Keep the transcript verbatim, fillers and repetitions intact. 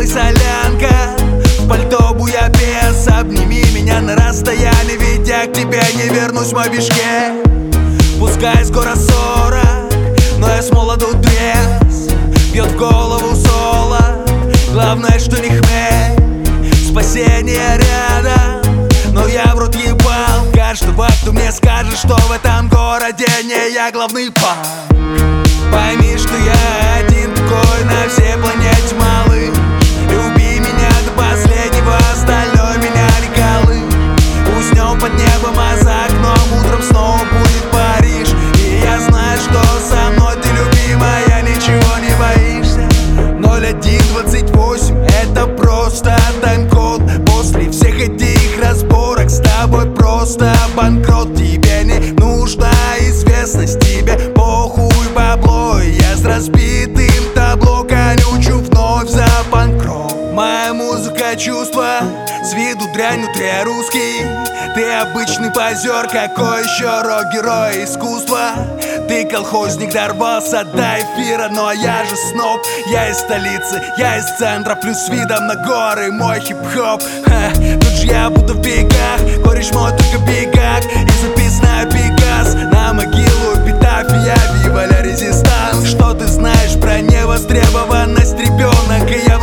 солянка, в пальто буябес. Обними меня на расстоянии, ведь я к тебе не вернусь в мобишке. Пускай скоро сорок, но я с молоду трезв. Бьет в голову соло, главное, что не хмель. Спасение рядом, но я в рот ебал каждого, кто мне скажет, что в этом городе не я главный пан. Пойми, что я один такой на всей планете, малыш. Люби меня до последнего, остальное меня не колышет. Уснем под небом, а за окном утром снова будет Париж. И я знаю, что со мной ты, любимая, ничего не боишься. Ноль один двадцать восемь — это просто тайм-код. После всех этих разборок с тобой просто банкрот. Тебе не нужна известность, тебе похуй бабло. Я с разбитым табло конючу вновь за панк-рок. Моя музыка — чувства, с виду дрянь, внутри русский. Ты обычный позер, какой еще рок-герой искусства? Ты колхозник, дорвался до эфира, но я же сноб. Я из столицы, я из центра, плюс с видом на горы мой хип-хоп. Ха, тут же я будто в бегах, кореш мой только бегак. И записная Пегас на могилу эпитафия, вива ля резистанс. Что ты знаешь про невостребованность, ребенок? И я